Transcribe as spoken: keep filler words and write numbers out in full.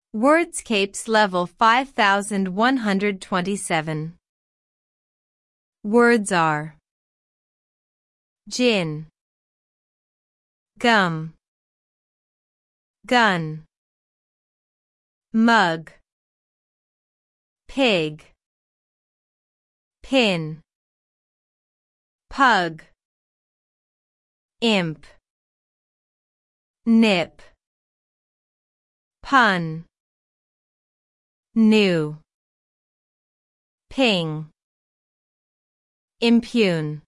Wordscapes level five thousand one hundred twenty-seven. Words are gin, gum, gun, mug, pig, pin, pug, imp, nip, pun, new, ping, impugn.